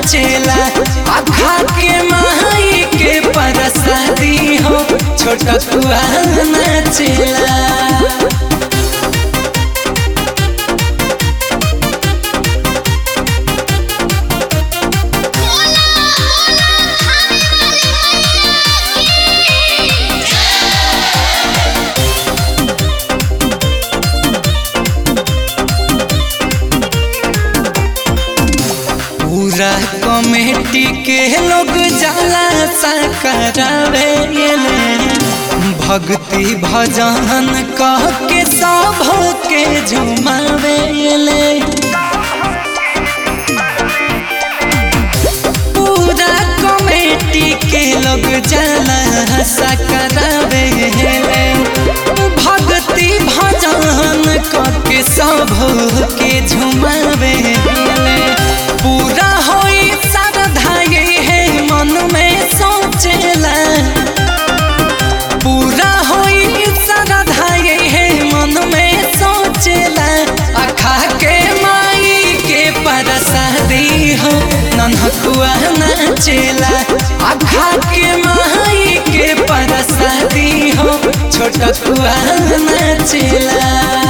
नाचेला आखा के माई के परसादी हो छोटकुआ नाचेला। पूरा कमेटी के लोग जाला सा करावे भक्ति भजन कह के सब के झुमावे। पूरा कमेटी के लोग जाला सा करावे भक्ति भजन कह के सब के झुमावे। पूरा होई श्रद्धा है मन में सोचेला पूरा होई श्रद्धा है मन में सोचेला आखा के माई के परसादी हो नन्हकुआ नाचेला आखा के माई के परसादी हो छोटकुआ नाचेला।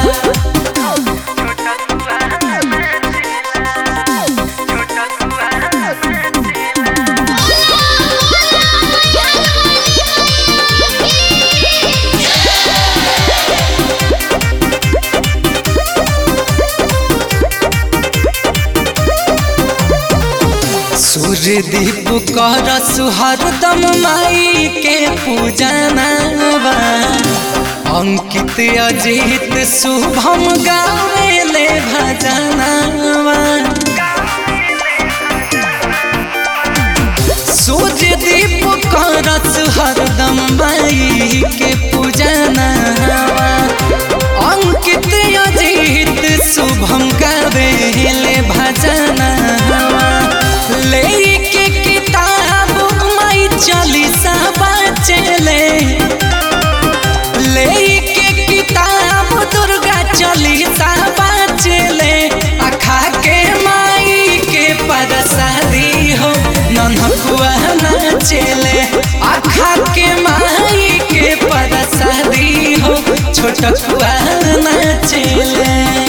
सूर्य दीप कर सुहरदम माई के पूजनवा अंकित अजीत शुभम गावेले भजनवा। सूर्य दीप कर सुहरदम माई के पूजनवा अंकित अजीत शुभम गावेले भजनवा। लेके किताब माई चालीसा बचले लेके किताब दुर्गा चालीसा बचले आखा के माई के परसादी हो नन्हकुआ नाचेले आखा के माई के परसादी हो छोटकुआ नाचेले।